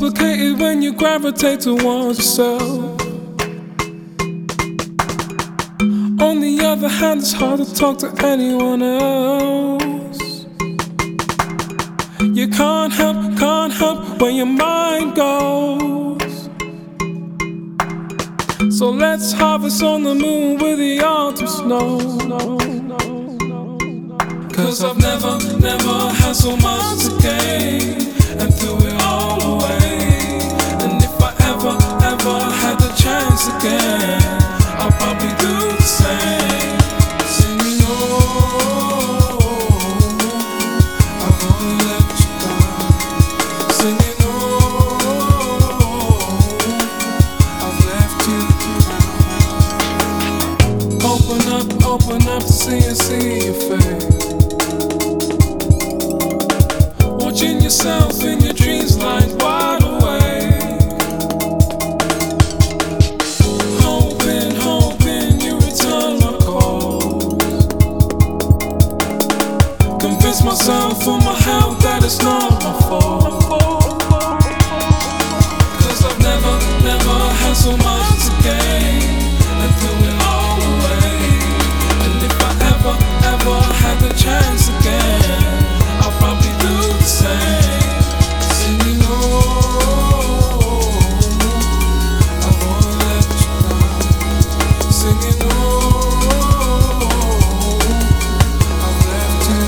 complicated when you gravitate towards yourself. On the other hand, it's hard to talk to anyone else. You can't help where your mind goes. So let's harvest on the moon with the autumn snow. 'Cause I've never had so much to gain and threw it all away. And if I ever had the chance again, I'll probably do the same. Singing, oh, I won't let you down. Singing, oh, I've left you down. Open up to see your face. Watching yourself in your dreams like wide awake. Hoping you return my calls. Convince myself for my health that it's not my fault. 'Cause I've never had so much to gain and threw it all away. And if I ever had the chance again, I'll probably do the same. Singing, oh, I won't let you down. Singing, oh, I've left you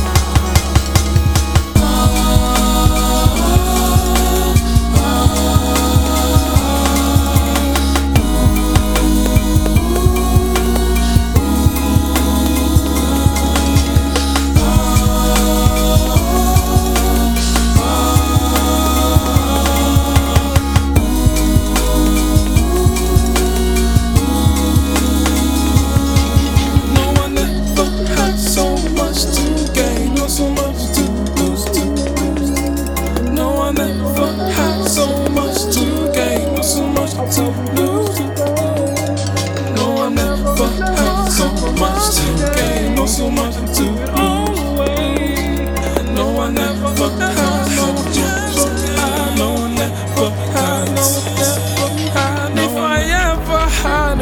so much to all away. No, I never had no chance. No, I never had no chance. If I ever had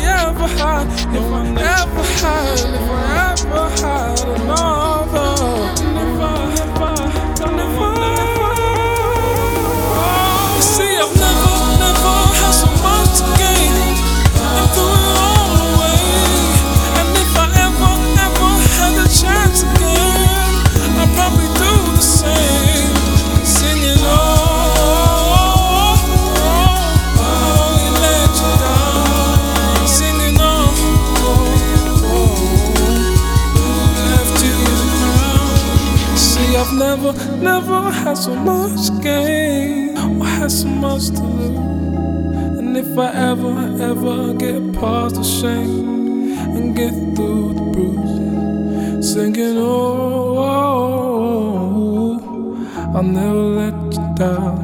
another. See, I've never had so much to gain and threw it all away. And if I ever had the chance again, I'll probably do the same. Singing, oh, I won't let you down. Singing, oh, left you down. See, I've never had so much to gain or had so much to lose. And if I ever get past the shame and get through the bruise, singing, oh, I'll never let you down.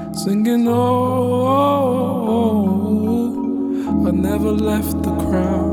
Singing, oh, I never left the crowd.